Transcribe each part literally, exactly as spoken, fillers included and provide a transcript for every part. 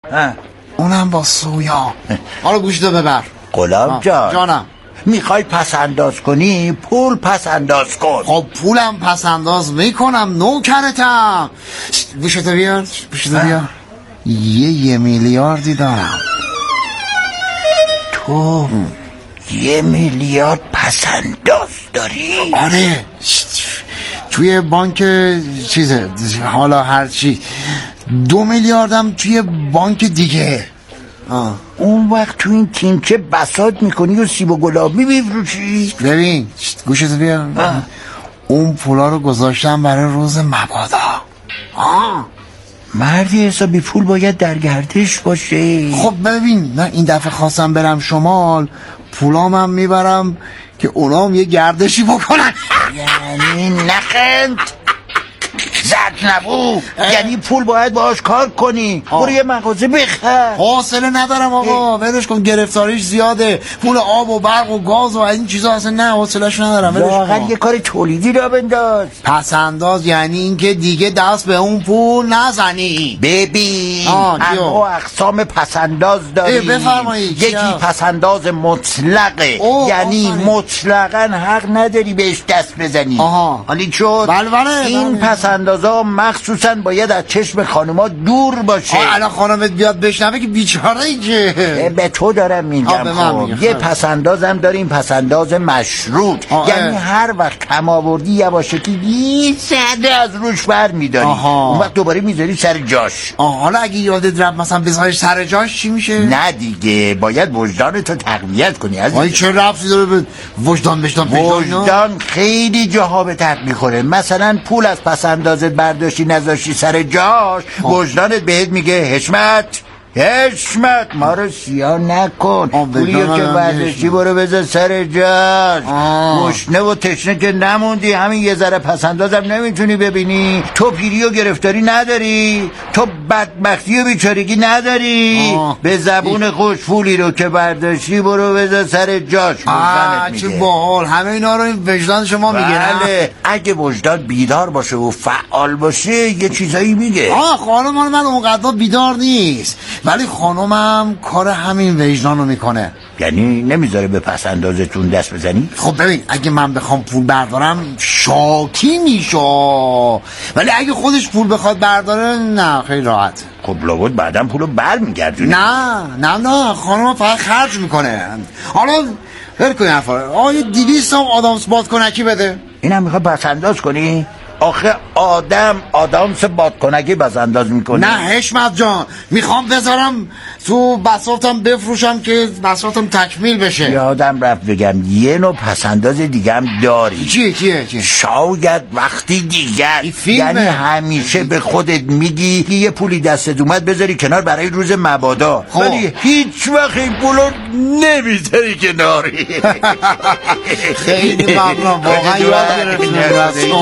اونم با سویا. حالا گوشتو ببر. غلام جان جانم. میخوای پس انداز کنی پول پس انداز کن. خب پولم پس انداز میکنم، نوکرتم. گوشتو بیار، گوشتو بیار. یه یه میلیاردی دارم. تو یه میلیارد پس انداز داری؟ آره توی بانک چیزه، حالا هر چی. دو میلیاردم توی بانک دیگه. آه. اون وقت تو این تیمچه بساط میکنی و سیب و گلابی میفروشی؟ ببین گوشتو بیار. اون پولا رو گذاشتم برای روز مبادا. آه مردی حسابی پول باید در گردش باشه. خب ببین نه این دفعه خواستم برم شمال، پولامم میبرم که اونام یه گردشی بکنن. یعنی نخند زد نبو، یعنی پول باید باهاش کار کنی. برو یه مغازه بخر. حوصله ندارم آقا، ولش کن، گرفتاریش زیاده. پول آب و برق و گاز و این چیزا اصلا نه، حوصله‌اش ندارم. واقعا یه کار تولیدی را بنداز. پس انداز یعنی اینکه دیگه دست به اون پول نزنی. ببین انواع اقسام پس انداز داری. بفرمایید. یکی پس انداز مطلقه، یعنی مطلقاً حق نداری بهش دست بزنی. آها حالی شد. بله بله. این پس اندازا مخصوصا باید از چشم خانوما دور باشه. الان خانمت بیاد بشنوه که بیچاره ای که. به تو دارم میگم. خب یه پس اندازم داریم، پس انداز مشروط، یعنی هر وقت کم آوردی یواشکی یه صده از روش بر میداری، اون وقت دوباره میذاری سر جاش. آه حالا اگه یادت رفت مثلا بذاری سر جاش چی میشه؟ نه دیگه، باید وجدانتو تقویت کنی. وای چه ربطی داره به وجدان بشتان وجدان خیلی جاها به درد میخوره. مثلا پول از پس اندازت برداشتی نذاشتی سر جاش، وجدانت بهت میگه حشمت حشمت ما رو سیاه نکن، پولیو که برداشتی برو بذار سر جاش. گشنه و تشنه که نموندی، همین یه ذره پس اندازم نمیتونی ببینی؟ تو پیری و گرفتاری نداری؟ تو بدبختی و بیچارگی نداری؟ آه. به زبون خوش پولی رو که برداشتی برو بذار سر جاش. وجدانت میگه. چه باحال، همه اینا رو وجدان شما میگه. بله اگه وجدان بیدار باشه و فعال باشه یه چیزایی میگه. آه خانم من اونقدر بیدار نیست، ولی خانومم کار همین وجدانو میکنه. یعنی نمیذاره به پس اندازتون دست بزنی؟ خب ببین اگه من بخوام پول بردارم شاکی میشه، ولی اگه خودش پول بخواد برداره نه خیلی راحت. خب لابد بعدم پولو بر میگردونی. نه نه نه خانومم فقط خرج میکنه. حالا هر کنی حرفا آیا دیویست هم آدامس بادکنکی بده؟ اینم میخواد پس انداز کنی؟ آخه آدم آدامس بادکنکی بس انداز میکنه. نه حشمت جان، میخوام بذارم تو بساطم بفروشم که بساطم تکمیل بشه. یادم رفت بگم یه نوع پس انداز دیگه هم داری. چیه چیه چیه؟ شاید وقتی دیگر، یعنی همیشه به خودت میگی یه پولی دستت اومد بذاری کنار برای روز مبادا، ولی هیچ وقت این پولو نمیذاری کناری. خیلی ممنون، واقعا یاد گرفتم.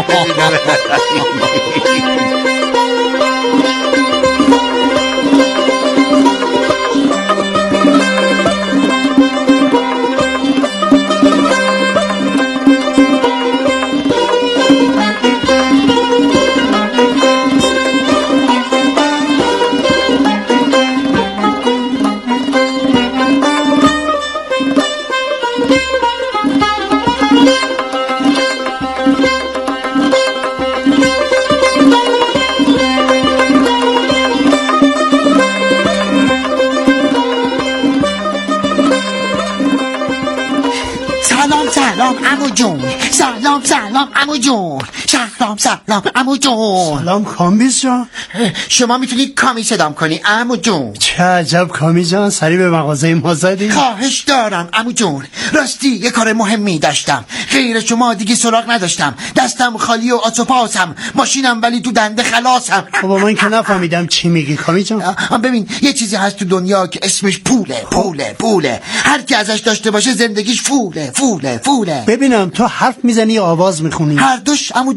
سلام عمو جون، سلام سلام عمو جون، سلام سلام عمو جون. سلام کامیز جان. شما میتونی کامی صدام کنی عمو جون؟ چه عجب کامی جان، سری به مغازه ما زدی. خواهش دارم عمو جون، راستی یه کار مهمی داشتم، غیر شما دیگه سراغ نداشتم، دستم خالی و آس و پاسم، ماشینم ولی تو دنده خلاصم. بابا من که نفهمیدم چی میگی کامی جان. ببین یه چیزی هست تو دنیا که اسمش پوله پوله پوله، هر کی ازش داشته باشه زندگیش فوله فوله فوله. ببینم تو حرف میزنی آواز میخونی؟ هر دوش عمو جان، هر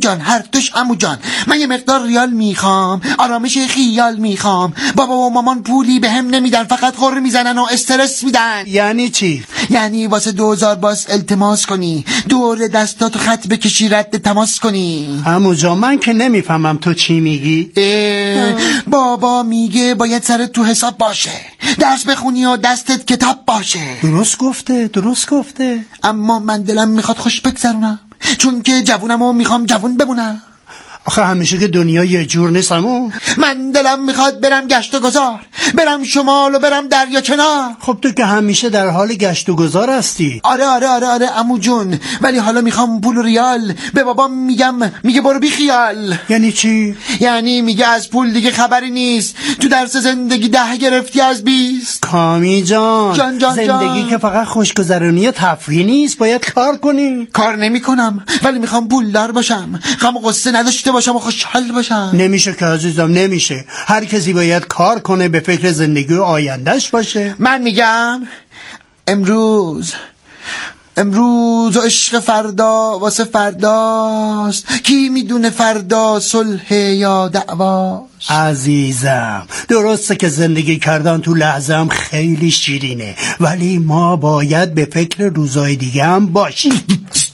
وقتش عمو جان. من یه مقدار ریال میخوام، آرامش خیال میخوام. بابا و مامان پولی به هم نمیدن، فقط غر میزنن و استرس میدن. یعنی چی؟ یعنی واسه دوزار باز التماس کنی، دور دستاتو خط بکشی، رد تماس کنی. عمو جان من که نمیفهمم تو چی میگی. بابا میگه باید سرت تو حساب باشه، درس بخونی و دستت کتاب باشه. درست گفته درست گفته. اما من دلم میخواد خوش بگذرونم، چون که جوونم و میخوام جوون بمونم. آخه همیشه که دنیا یه جور نیست عمو. من دلم میخواد برم گشت و گذار، برم شمال و برم دریا کنار. خب تو که همیشه در حال گشت و گذار هستی. آره آره آره آره عمو جون، ولی حالا میخوام پول و ریال. به بابام میگم، میگه برو بی خیال. یعنی چی؟ یعنی میگه از پول دیگه خبری نیست، تو درس زندگی ده گرفتی از بیست. کامی جان, جان, جان زندگی جان. که فقط خوشگذرونی و تفریح نیست، باید کار کنی. کار نمی کنم ولی میخوام پولدار باشم، غم و غصه نداشته باشم و خوشحال باشم. نمیشه که عزیزم، نمیشه. هر کسی باید کار کنه، به فکر زندگی و آیندهش باشه. من میگم امروز امروز و عشق فردا واسه فرداست، کی میدونه فردا صلح یا دعواست. عزیزم درسته که زندگی کردن تو لحظه هم خیلی شیرینه، ولی ما باید به فکر روزای دیگه هم باشیم.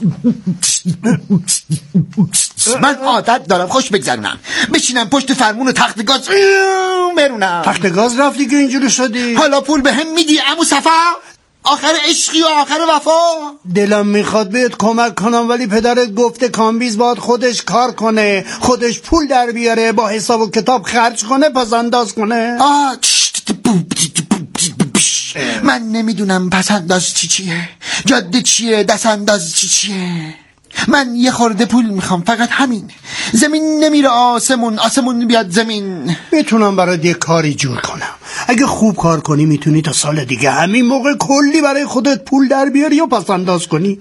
من عادت دارم خوش بگذرونم، بشینم پشت فرمون و تخت گاز برونم. تخت گاز رفتی که اینجوری شدی؟ حالا پول به هم میدی عمو صفا؟ آخر عشقی و آخر وفا. دلم میخواد بهت کمک کنم، ولی پدرت گفته کامبیز باید خودش کار کنه، خودش پول در بیاره، با حساب و کتاب خرج کنه، پس انداز کنه. آه من نمیدونم پس انداز چی چیه، جاده چیه، دست انداز چی چیه. من یه خورده پول میخوام، فقط همین. زمین نمیره آسمون، آسمون بیاد زمین. میتونم برات یه کاری جور کنم. اگه خوب کار کنی میتونی تا سال دیگه همین موقع کلی برای خودت پول در بیاری و پس انداز کنی.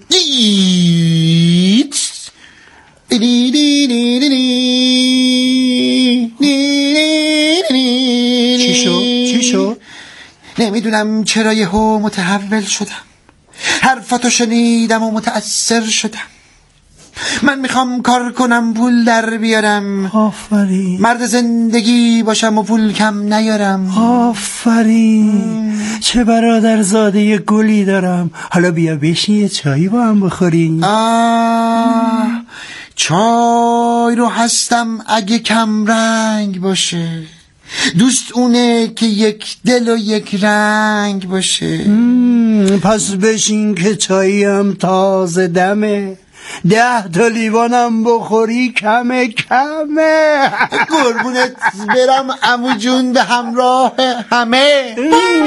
چی شد؟ چی شد؟ نمیدونم چرا یهو متحول شدم، حرفاتو شنیدم و متأثر شدم. من میخوام کار کنم، پول در بیارم. آفرین. مرد زندگی باشم و پول کم نیارم. آفرین. چه برادر زاده گلی دارم. حالا بیا بشین یه چایی با هم بخوریم. آه چای رو هستم اگه کم رنگ باشه، دوست اونه که یک دل و یک رنگ باشه. پس بشین که چایی هم تازه دمه، ده تا لیوانم بخوری کمه کمه. قربونت برم عمو جون، به همراه همه.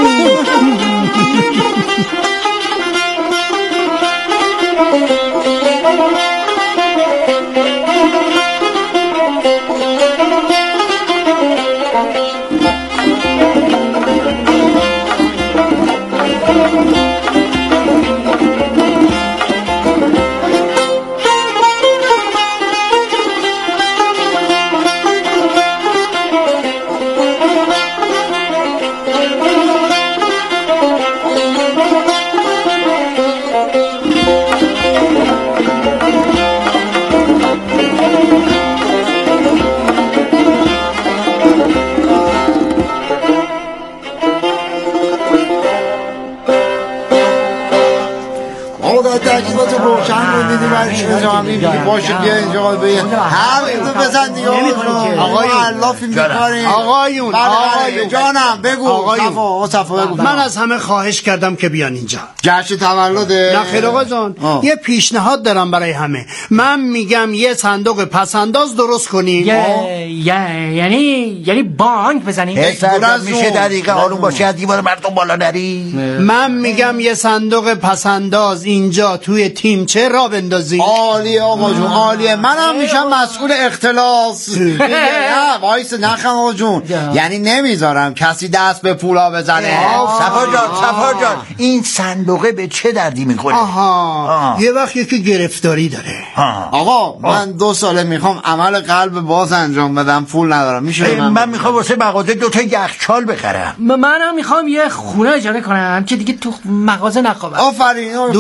تجهیزات روشن رو دیدی برش بزنم میگی باشه بیا اینجا بیا همین تو بزن دیگه. آقایون علافی میکنیم. آقایون آقایون جانم بگو. صفا صفا بگو. من از همه خواهش کردم که بیان اینجا. جشن تولده؟ نه خیر آقا جان، یه پیشنهاد دارم برای همه. من میگم یه صندوق پسنداز درست کنیم. یعنی یعنی بانک بزنیم. حساب میشه دقیقه آروم باشی، از دیوار مردم بالا نری. من میگم یه صندوق پسنداز اینجا توی تیمچه را بندازیم. عالیه آقا جون عالیه. منم میشم مسئول اختلاس. نه وایس نخم آقا جون، یعنی نمیذارم کسی دست به پولا بزنه. صفا جان صفا جان این صندوقه به چه دردی میکنه؟ آها یه وقت یکی گرفتاری داره. آقا من دو ساله میخوام عمل قلب باز انجام بدم، پول ندارم. میشه من, من میخوام واسه مغازه دو تا یخچال بخرم. منم میخوام یه خونه اجاره کنم که دیگه تو مغازه نخوابم. آفرین. دوستان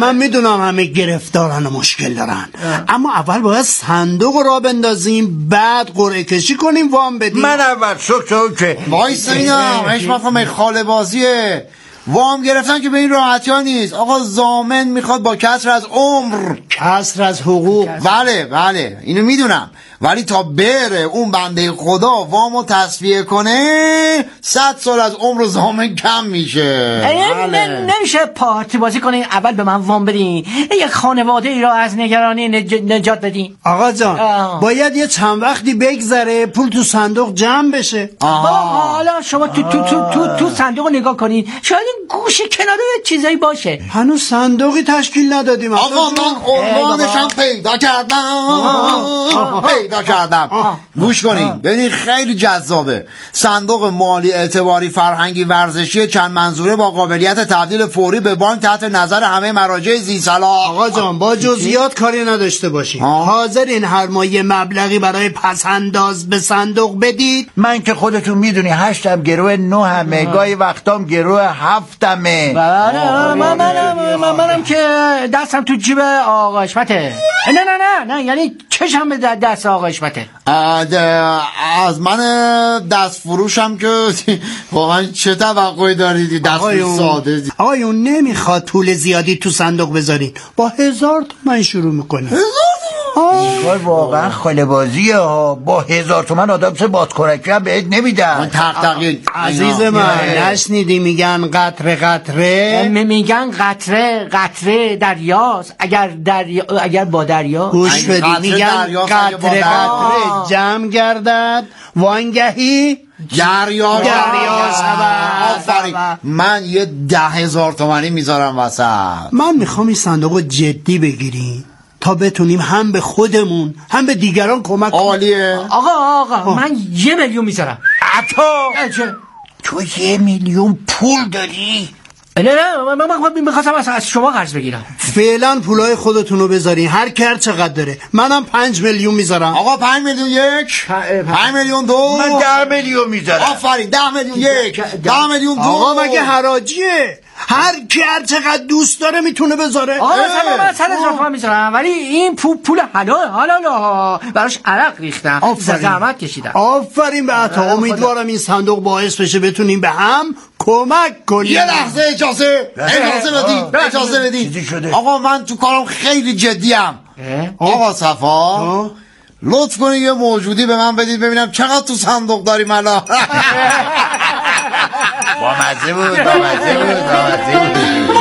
من میدونم همه گرفتارن و مشکل دارن، اما اول باید صندوق را بندازیم، بعد قرعه کشی کنیم وام بدیم. من اول سوک سوک که وایس اینم هیچ مفهوم خاله بازیه. وام گرفتن که به این راحتی ها نیست آقا. ضامن میخواد با کسر از عمر، کسر از حقوق. بله بله اینو میدونم، ولی تا بره اون بنده خدا وامو تصفیه کنه صد سال از عمر ضامن کم میشه. بله. نمیشه پارتی بازی کنین اول به من وام بدین، یک خانواده ای را از نگرانی نج... نجات بدین. آقا جان آه. باید یه چند وقتی بگذره پول تو صندوق جمع بشه. حالا شما تو تو تو تو, تو صندوق نگاه کنین، شاید این گوشه کنار چیزایی باشه. هنوز صندوقی تشکیل ندادیم. آقا من عنوانشم پیدا کردم پیدا کردم گوش کنین ببینید خیلی جذابه. صندوق مالی اعتباری فرهنگی ورزشی چند منظوره با قابلیت تبدیل فوری به بانک تحت نظر همه مراجع ذی صلاح. آقا جان با جزئیات کاری نداشته باشین، حاضرین هر ماه یه مبلغی برای پسنداز به صندوق بدید؟ من که خودتون میدونی هشتم گروه نهمه، گاهی وقتام گروه هفتمه. بله من منم منم که دستم تو جیب آقا حشمته. نه نه نه نه یعنی چشم به دست آقا حشمته. از من دست فروشم که واقعا چه توقعی دارید؟ دست فروش ساده. آقایون نمیخواد پول زیادی تو صندوق بذارین، با هزار تومن شروع میکنه. هزار تومن؟ واقعا خاله بازیه ها. با هزار تومن آدم سه بادکرکی هم بهت نمیدن. من تقتقی عزیز من نشنیدی میگن قطره قطره؟ میگن قطره قطره دریاست. اگر دریا اگر با دریا گوش بدی میگن قطره قطره جمع گردد وانگهی دریا دریا آفرین. من یه ده هزار تومانی میذارم وسط. من میخوام این صندوق جدی بگیریم تا بتونیم هم به خودمون هم به دیگران کمک کنیم. عالیه. آقا آقا آه. من یه میلیون میذارم. عطا تو یه میلیون پول داری؟ نه نه من من میخواستم از شما قرض بگیرم. فعلا پولای خودتونو بذارین، هر کی هر چقدر داره. منم پنج میلیون میذارم. آقا پنج میلیون یک، پنج میلیون دو، من ده میلیون میذارم. آفرین ده میلیون یک، ده میلیون دو. آقا مگه حراجیه؟ هر کی هر چقدر دوست داره میتونه بذاره. آقا مثلا من صد هزار تومان میذارم، ولی این پول پول حلال حلالا براش عرق ریختم، زحمت کشیدم. آفرین به عطا. امیدوارم این صندوق باعث بشه بتونیم به هم کمک کنیم. یه لحظه اجازه اجازه بدید اجازه بدید آقا من تو کارم خیلی جدیم. آقا صفا لطف کنید یه موجودی به من بدید ببینم چقدر تو صندوق داریم الان. با مزه بود با مزه بود با مزه بود.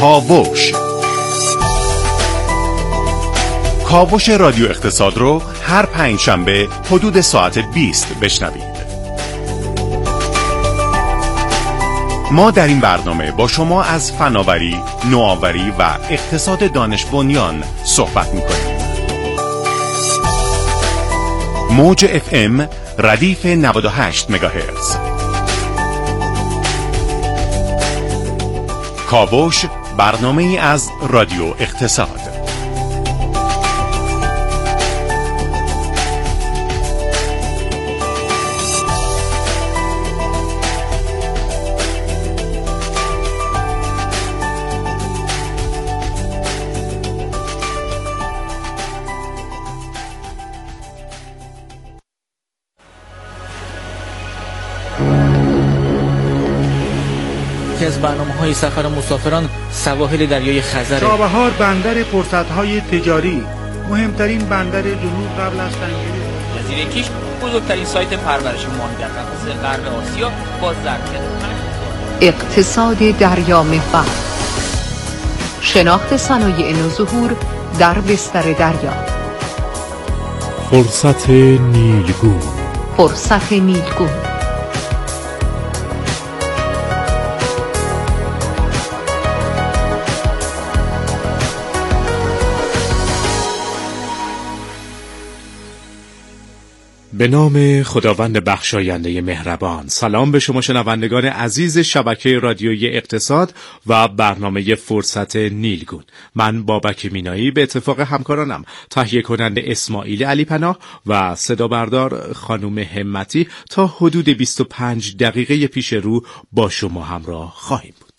کاوش. کاوش رادیو اقتصاد رو هر پنج شنبه حدود ساعت بیست بشنوید. ما در این برنامه با شما از فناوری، نوآوری و اقتصاد دانش بنیان صحبت می‌کنیم. موج اف ام ردیف نود و هشت مگاهرتز. کاوش برنامه ای از رادیو اقتصاد. که از برنامه‌های سفر مسافران سواحل دریای خزر. چابهار بندر فرصت‌های تجاری، مهمترین بندر جنوب قبل از تنگری. جزیره کیش بزرگترین سایت پرورش ماهی در قفس غرب آسیا با ظرفیت اقتصاد دریا محور، شناخت صنایع نوظهور در بستر دریا. فرصت نیلگون. فرصت نیلگون. به نام خداوند بخشاینده مهربان. سلام به شما شنوندگان عزیز شبکه رادیویی اقتصاد و برنامه فرصت نیلگون. من بابک مینایی به اتفاق همکارانم تهیه کننده اسماعیل علی پناه و صدا بردار خانم همتی تا حدود بیست و پنج دقیقه پیش رو با شما همراه خواهیم بود.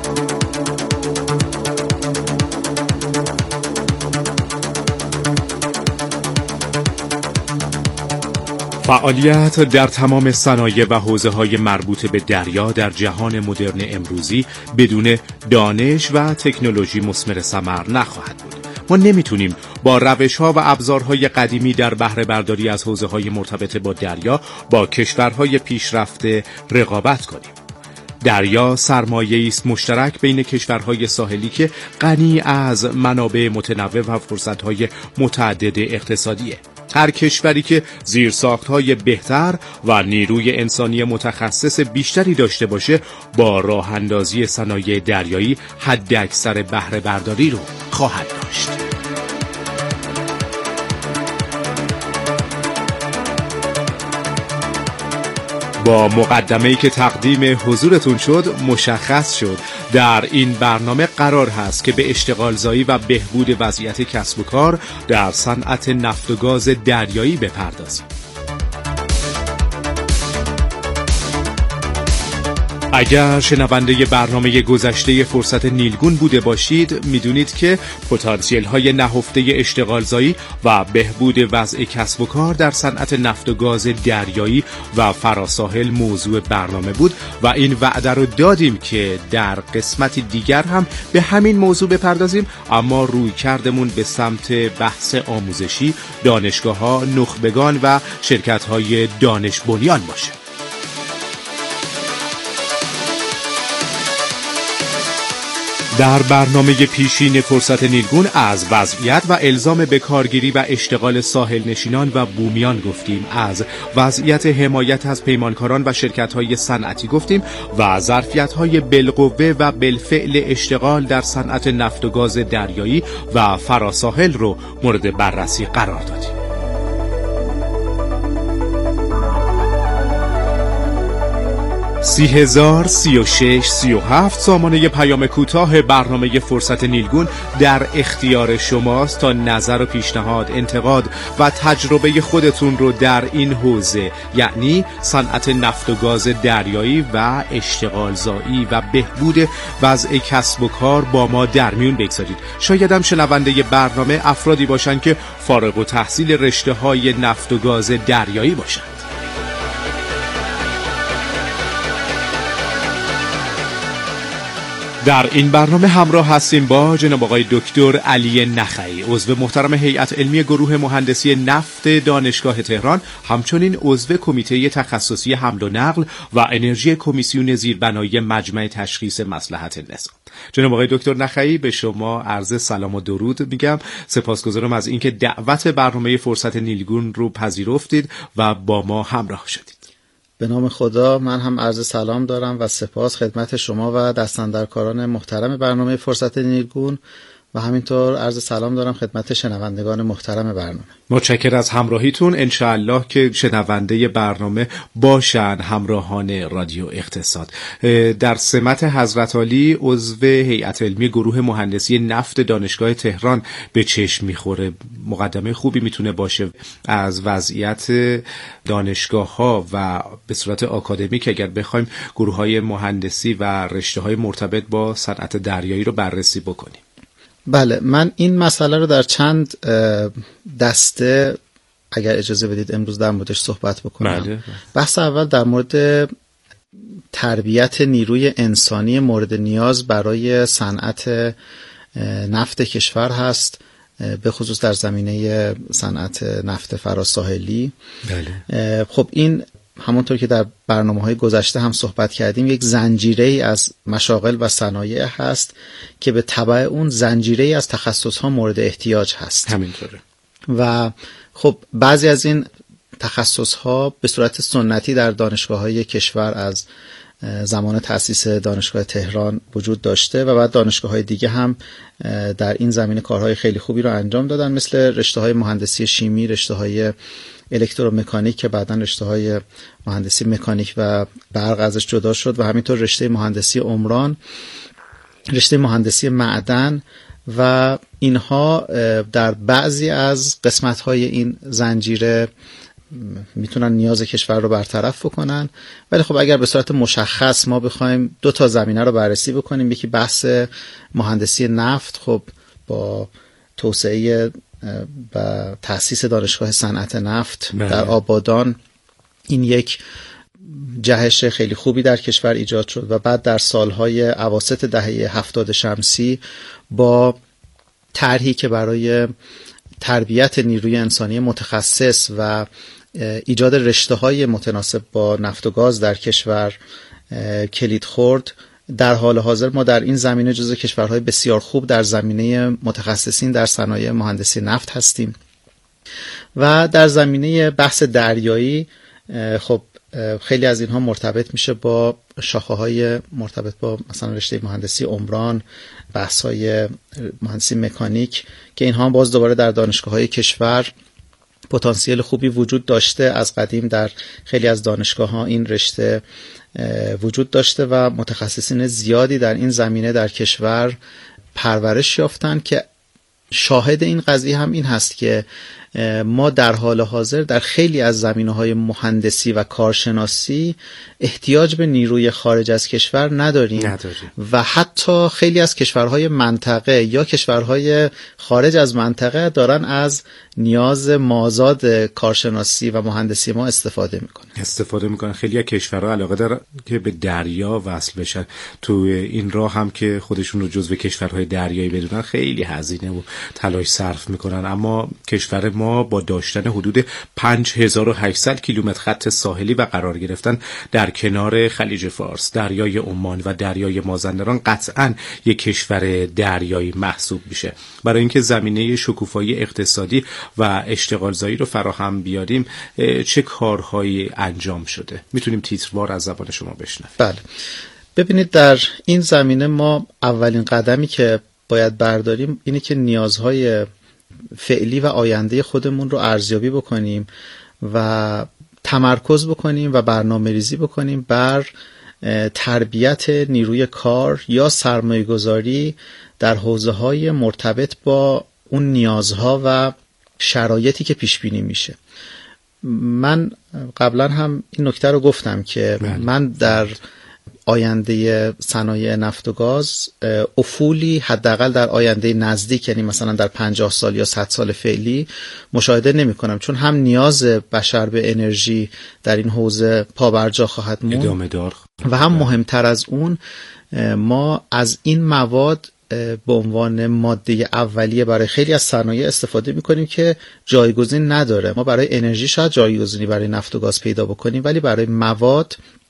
فعالیت در تمام صنایع و حوزه‌های مربوط به دریا در جهان مدرن امروزی بدون دانش و تکنولوژی مثمر ثمر نخواهد بود. ما نمیتونیم با روش‌ها و ابزارهای قدیمی در بهره برداری از حوزه‌های مرتبط با دریا با کشورهای پیشرفته رقابت کنیم. دریا سرمایه‌ای است مشترک بین کشورهای ساحلی که غنی از منابع متنوع و فرصت‌های متعدد اقتصادیه. هر کشوری که زیرساخت‌های بهتر و نیروی انسانی متخصص بیشتری داشته باشه با راه اندازی صنایع دریایی حداکثر بهره برداری رو خواهد داشت. با مقدمه‌ای که تقدیم حضورتون شد مشخص شد در این برنامه قرار هست که به اشتغالزایی و بهبود وضعیت کسب و کار در صنعت نفت و گاز دریایی بپردازیم. اگر شنونده برنامه گذشته فرصت نیلگون بوده باشید میدونید که پتانسیل های نهفته اشتغالزایی و بهبود وضع کسب و کار در صنعت نفت و گاز دریایی و فراساحل موضوع برنامه بود و این وعده رو دادیم که در قسمت دیگر هم به همین موضوع بپردازیم، اما روی کردمون به سمت بحث آموزشی، دانشگاه ها، نخبگان و شرکت های دانش بنیان باشه. در برنامه پیشین فرصت نیلگون از وضعیت و الزام بکارگیری و اشتغال ساحل نشینان و بومیان گفتیم، از وضعیت حمایت از پیمانکاران و شرکت‌های صنعتی گفتیم و ظرفیت‌های بالقوه و بالفعل اشتغال در صنعت نفت و گاز دریایی و فراساحل رو مورد بررسی قرار دادیم. سی هزار سی و شش سی و هفت سامانه پیام کوتاه برنامه فرصت نیلگون در اختیار شماست تا نظر و پیشنهاد، انتقاد و تجربه خودتون رو در این حوزه، یعنی صنعت نفت و گاز دریایی و اشتغالزایی و بهبود وضع کسب و کار با ما در میون بگذارید. شاید هم شنونده برنامه افرادی باشن که فارغ التحصیل رشته‌های نفت و گاز دریایی باشن. در این برنامه همراه هستیم با جناب آقای دکتر علی نخعی، عضو محترم هیئت علمی گروه مهندسی نفت دانشگاه تهران، همچنین عضو کمیته تخصصی حمل و نقل و انرژی کمیسیون زیربنایی مجمع تشخیص مصلحت نظام. جناب آقای دکتر نخعی، به شما عرض سلام و درود میگم. سپاسگزارم از اینکه دعوت برنامه فرصت نیلگون رو پذیرفتید و با ما همراه شدید. به نام خدا من هم عرض سلام دارم و سپاس خدمت شما و دستاندرکاران محترم برنامه فرصت نیلگون و همینطور عرض سلام دارم خدمت شنوندگان محترم برنامه. متشکر از همراهیتون. انشاءالله که شنونده برنامه باشن همراهان رادیو اقتصاد. در سمت حضرت عالی عضو هیئت علمی گروه مهندسی نفت دانشگاه تهران به چشم میخوره. مقدمه خوبی میتونه باشه از وضعیت دانشگاه ها و به صورت آکادمیک اگر بخوایم گروه های مهندسی و رشته های مرتبط با صنعت دریایی رو بررسی بکنیم. بله، من این مسئله رو در چند دسته اگر اجازه بدید امروز در موردش صحبت بکنم. بله. بحث اول در مورد تربیت نیروی انسانی مورد نیاز برای صنعت نفت کشور هست، به خصوص در زمینه صنعت نفت فراساحلی. بله. خب این همونطور که در برنامه‌های گذشته هم صحبت کردیم یک زنجیره‌ای از مشاغل و صنایع هست که به تبع اون زنجیره‌ای از تخصص‌ها مورد احتیاج هست. همینطوره. و خب بعضی از این تخصص‌ها به صورت سنتی در دانشگاه‌های کشور از زمان تأسیس دانشگاه تهران وجود داشته و بعد دانشگاه‌های دیگه هم در این زمینه کارهای خیلی خوبی رو انجام دادن، مثل رشته‌های مهندسی شیمی، رشته‌های الکترومکانیک که بعداً رشته‌های مهندسی مکانیک و برق ازش جدا شد و همینطور رشته مهندسی عمران، رشته مهندسی معدن و اینها در بعضی از قسمت‌های این زنجیره میتونن نیاز کشور رو برطرف بکنن. ولی خب اگر به صورت مشخص ما بخوایم دو تا زمینه رو بررسی بکنیم، یکی بحث مهندسی نفت، خب با توسعه و تأسیس دانشگاه صنعت نفت بله. در آبادان این یک جهش خیلی خوبی در کشور ایجاد شد و بعد در سالهای اواسط دهه هفتاد شمسی با طرحی که برای تربیت نیروی انسانی متخصص و ایجاد رشته‌های متناسب با نفت و گاز در کشور کلید خورد، در حال حاضر ما در این زمینه جزو کشورهای بسیار خوب در زمینه متخصصین در صنایع مهندسی نفت هستیم. و در زمینه بحث دریایی خب خیلی از اینها مرتبط میشه با شاخه‌های مرتبط با مثلا رشته مهندسی عمران، بحث‌های مهندسی مکانیک که اینها باز دوباره در دانشگاه‌های کشور پتانسیل خوبی وجود داشته. از قدیم در خیلی از دانشگاه‌ها این رشته وجود داشته و متخصصین زیادی در این زمینه در کشور پرورش یافتن که شاهد این قضیه هم این هست که ما در حال حاضر در خیلی از زمینه‌های مهندسی و کارشناسی احتیاج به نیروی خارج از کشور نداریم, نداریم. و حتی خیلی از کشورهای منطقه یا کشورهای خارج از منطقه دارن از نیاز مازاد کارشناسی و مهندسی ما استفاده میکنن استفاده میکنن خیلی از کشورها علاقه دارن که به دریا وصل بشن. تو این راه هم که خودشون رو جزو کشورهای دریایی بدونن خیلی هزینه و تلاش صرف میکنن، اما کشور ما با داشتن حدود پنج هزار و هشتصد کیلومتر خط ساحلی و قرار گرفتن در کنار خلیج فارس، دریای عمان و دریای مازندران قطعاً یک کشور دریایی محسوب میشه. برای اینکه زمینه شکوفایی اقتصادی و اشتغالزایی رو فراهم بیاریم چه کارهایی انجام شده؟ میتونیم تیتروار از زبان شما بشنویم. بله، ببینید در این زمینه ما اولین قدمی که باید برداریم اینه که نیازهای فعلی و آینده خودمون رو ارزیابی بکنیم و تمرکز بکنیم و برنامه ریزی بکنیم بر تربیت نیروی کار یا سرمایه گذاری در حوزه‌های مرتبط با اون نیازها و شرایطی که پیش بینی میشه. من قبلا هم این نکته رو گفتم که من, من در آینده صنایع نفت و گاز افولی حداقل در آینده نزدیک، یعنی مثلا در پنجاه سال یا صد سال فعلی مشاهده نمی کنم، چون هم نیاز بشر به انرژی در این حوزه پابرجا خواهد موند ادامه دار و هم مهمتر از اون ما از این مواد به عنوان ماده اولیه برای خیلی از صنایع استفاده می‌کنیم که جایگزین نداره. ما برای انرژی شاید جایگزینی برای نفت و گاز پیدا بکنیم، ولی برای مواد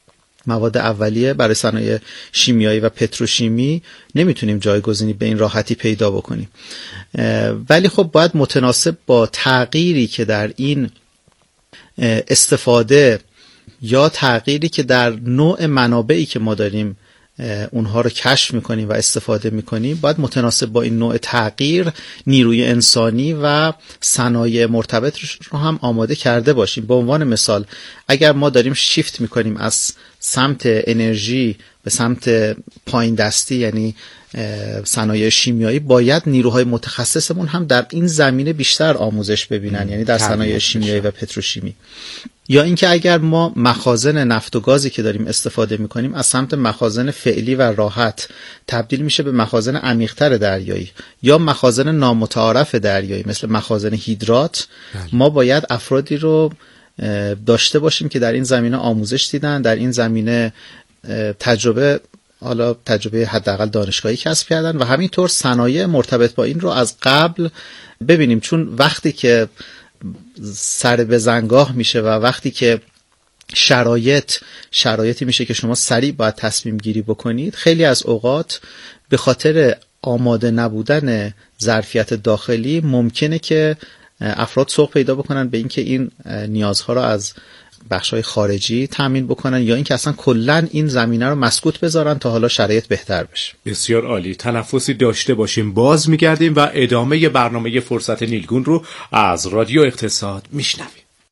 مواد اولیه برای صنایع شیمیایی و پتروشیمی نمیتونیم جایگزینی به این راحتی پیدا بکنیم. ولی خب باید متناسب با تغییری که در این استفاده یا تغییری که در نوع منابعی که ما داریم اونها رو کشف میکنیم و استفاده میکنیم، باید متناسب با این نوع تغییر نیروی انسانی و صنایع مرتبط رو هم آماده کرده باشیم. به عنوان مثال اگر ما داریم شیفت میکنیم از سمت انرژی به سمت پایین دستی یعنی صنایع شیمیایی، باید نیروهای متخصصمون هم در این زمینه بیشتر آموزش ببینن، یعنی در صنایع شیمیایی و پتروشیمی. یا اینکه اگر ما مخازن نفت و گازی که داریم استفاده میکنیم از سمت مخازن فعلی و راحت تبدیل میشه به مخازن عمیق‌تر دریایی یا مخازن نامتعارف دریایی مثل مخازن هیدرات، ما باید افرادی رو داشته باشیم که در این زمینه آموزش دیدن، در این زمینه تجربه حالا تجربه حداقل دانشگاهی کسب کردن و همینطور صنایع مرتبط با این رو از قبل ببینیم. چون وقتی که سر به زنگاه میشه و وقتی که شرایط شرایطی میشه که شما سریع باید تصمیم گیری بکنید، خیلی از اوقات به خاطر آماده نبودن ظرفیت داخلی ممکنه که افراد سوق پیدا بکنن به اینکه این نیازها رو از بخش‌های خارجی تامین بکنن یا اینکه اصلا کلاً این زمینه رو مسکوت بذارن تا حالا شرایط بهتر بشه. بسیار عالی. تنفسی داشته باشیم، باز میگردیم و ادامه برنامه فرصت نیلگون رو از رادیو اقتصاد میشنویم.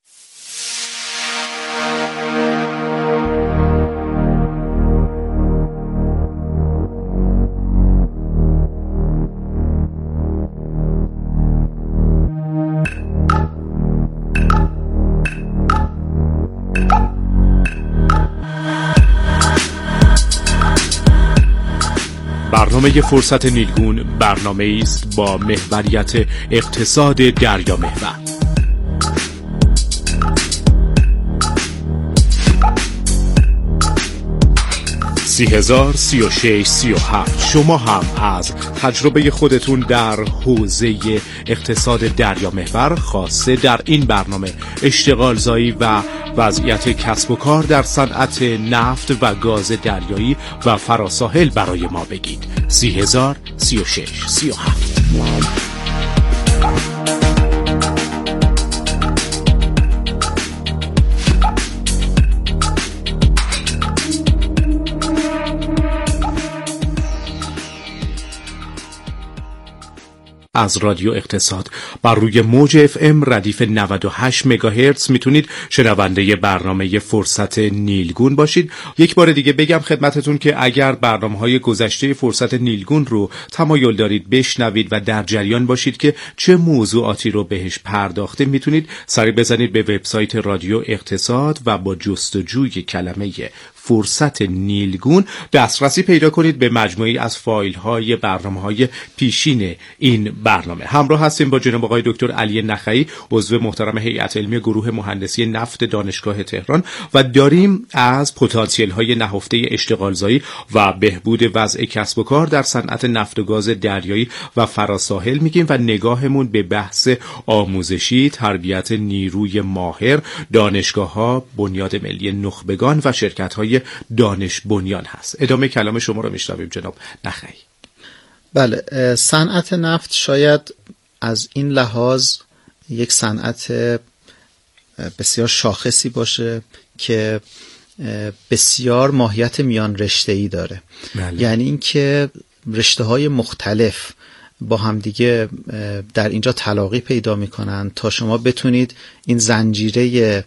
برنامه فرصت نیلگون برنامه است با محوریت اقتصاد دریا محور. سی هزار سی و شش سی و هفت. شما هم از تجربه خودتون در حوزه اقتصاد دریا محور، خاصه در این برنامه اشتغال زایی و وضعیت کسب و کار در صنعت نفت و گاز دریایی و فراساحل برای ما بگید. سی هزار سی و شش سی و هفت. از رادیو اقتصاد بر روی موج اف ام ردیف نود و هشت مگاهرتز میتونید شنونده برنامه فرصت نیلگون باشید. یک بار دیگه بگم خدمتتون که اگر برنامه‌های گذشته فرصت نیلگون رو تمایل دارید بشنوید و در جریان باشید که چه موضوعاتی رو بهش پرداخته، میتونید سری بزنید به وبسایت رادیو اقتصاد و با جستجوی کلمه فرصت نیلگون دسترسی پیدا کنید به مجموعی از فایل‌های برنامه‌های پیشین این برنامه. همراه هستیم با جناب آقای دکتر علی نخعی، عضو محترم هیئت علمی گروه مهندسی نفت دانشگاه تهران و داریم از پتانسیل‌های نهفته اشتغالزایی و بهبود وضع کسب و کار در صنعت نفت و گاز دریایی و فراساحل میگیم و نگاهمون به بحث آموزشی، تربیت نیروی ماهر، دانشگاه‌ها، بنیاد ملی نخبگان و شرکت‌های دانش بنیان هست. ادامه کلام شما رو میشنویم جناب نخعی. بله، صنعت نفت شاید از این لحاظ یک صنعت بسیار شاخصی باشه که بسیار ماهیت میان رشته‌ای داره. بله. یعنی اینکه رشته‌های مختلف با همدیگه در اینجا تلاقی پیدا میکنن تا شما بتونید این زنجیره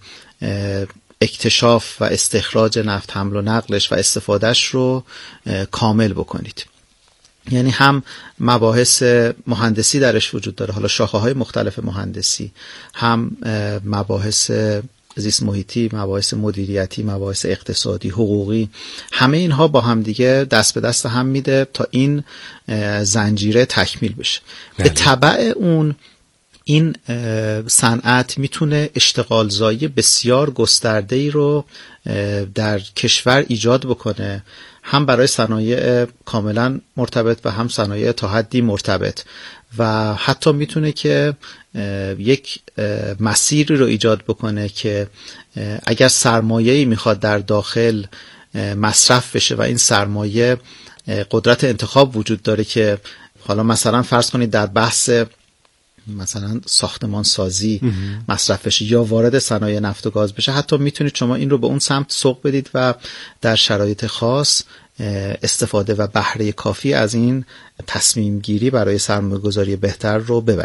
اکتشاف و استخراج نفت، حمل و نقلش و استفادهش رو کامل بکنید. یعنی هم مباحث مهندسی درش وجود داره، حالا شاخه های مختلف مهندسی، هم مباحث زیست محیطی، مباحث مدیریتی، مباحث اقتصادی، حقوقی، همه اینها با هم دیگه دست به دست هم میده تا این زنجیره تکمیل بشه. به تبع اون این صنعت میتونه اشتغالزایی بسیار گسترده‌ای رو در کشور ایجاد بکنه، هم برای صنایع کاملا مرتبط و هم صنایع تا حدی مرتبط، و حتی میتونه که یک مسیری رو ایجاد بکنه که اگر سرمایه‌ای میخواد در داخل مصرف بشه و این سرمایه قدرت انتخاب وجود داره که حالا مثلا فرض کنید در بحث مثلا ساختمان سازی مصرف بشه یا وارد صنایع نفت و گاز بشه، حتی میتونید شما این رو به اون سمت سوق بدید و در شرایط خاص استفاده و بهره کافی از این تصمیم گیری برای سرمایه گذاری بهتر رو ببرید.